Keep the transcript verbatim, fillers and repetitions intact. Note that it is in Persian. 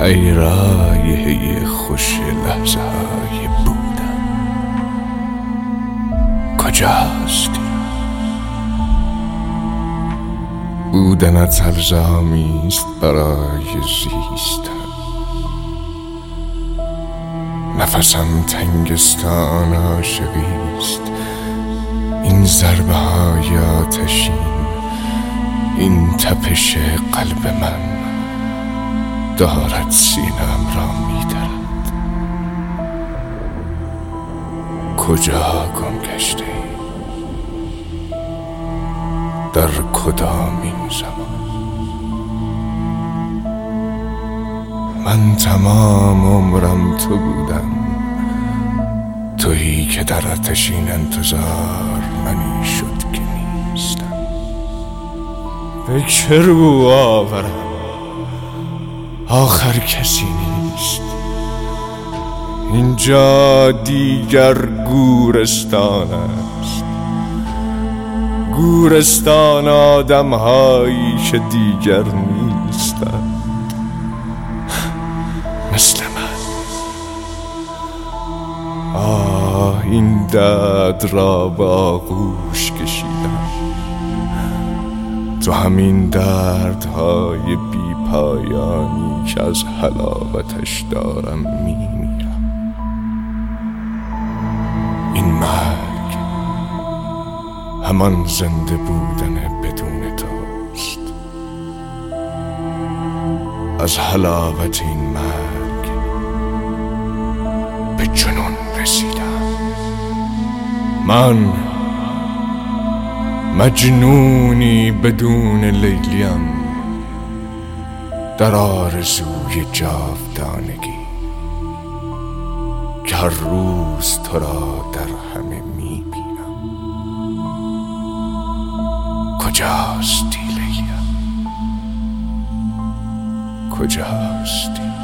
ای رایحه خوش لحظه های بودن، کجاستی؟ بودنت الزامی است برای زیستن. نفسم تنگستان عاشقی است، این ضربه های آتشین، این تپش قلب من دارد سینه‌ام را می‌درد. کجا گم گشته ای؟ در کدامین زمان؟ من تمام عمرم تو بودم، تویی که در آتشین انتظار منی شد که نیستم. فکر رو آورم آخر کسی نیست، اینجا دیگر گورستان است، گورستان آدم هایی که دیگر نیستند مثل من. آه این درد را با آغوش کشیدم، تو همین دردهای بی پایانی که از حلاوتش دارم میمیرم. این مرگ همان زنده بودن بدون توست. از حلاوت این مرگ به جنون رسیدم. من مجنونی بدون لیلیم در آرزوی جاودانگی که هر روز تو را در همه میبینم. کجاستی لیلیم؟ کجاستی؟